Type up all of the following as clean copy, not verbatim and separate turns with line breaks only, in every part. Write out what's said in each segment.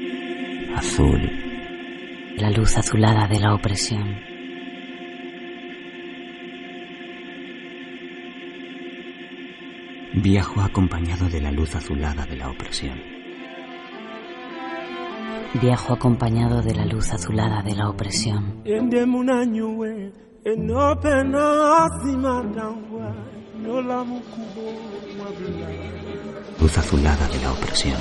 Azul.
La luz azulada de la opresión.
Viajo acompañado de la luz azulada de la opresión.
Viajo acompañado de la luz azulada de la opresión.
Luz azulada de la opresión.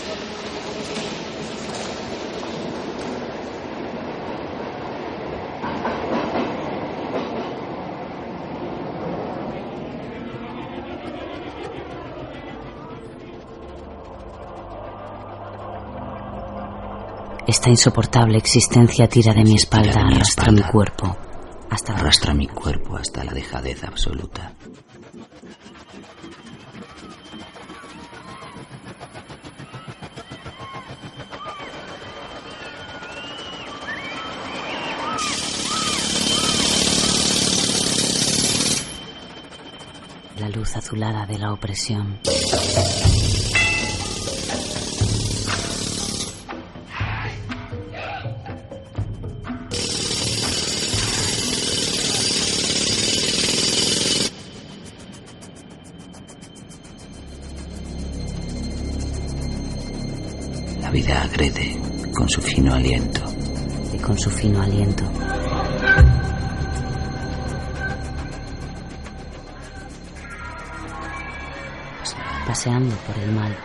Esta insoportable existencia tira de mi espalda, arrastra mi cuerpo
hasta la dejadez absoluta.
La luz azulada de la opresión.
La vida agrede con su fino aliento.
Y con su fino aliento. Paseando por el mal.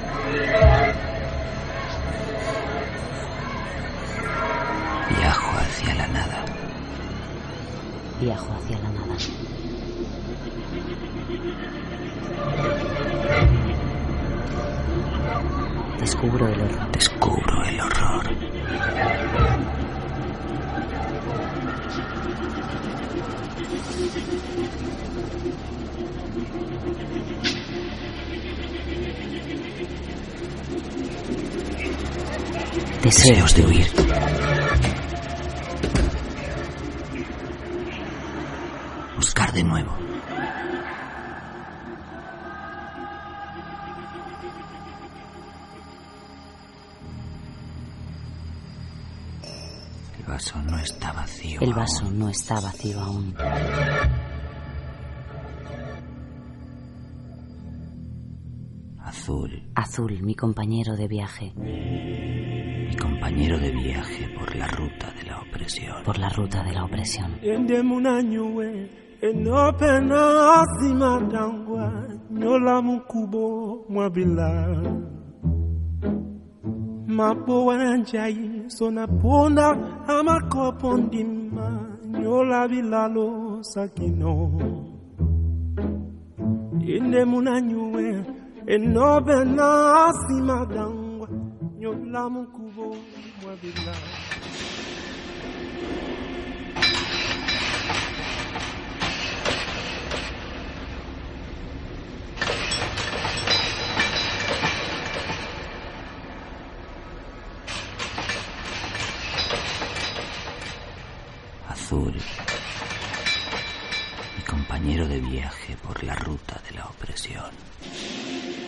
Viajo hacia la nada.
Viajo hacia la nada. Descubro el horror.
Descubro el horror. Deseos de huir. Buscar de nuevo. El vaso no está vacío.
El vaso no está vacío aún.
Azul.
Azul, mi compañero de viaje.
Mi compañero de viaje por la ruta de la opresión.
Por la ruta de la opresión.
Azul. Mi compañero de viaje por la ruta de la opresión.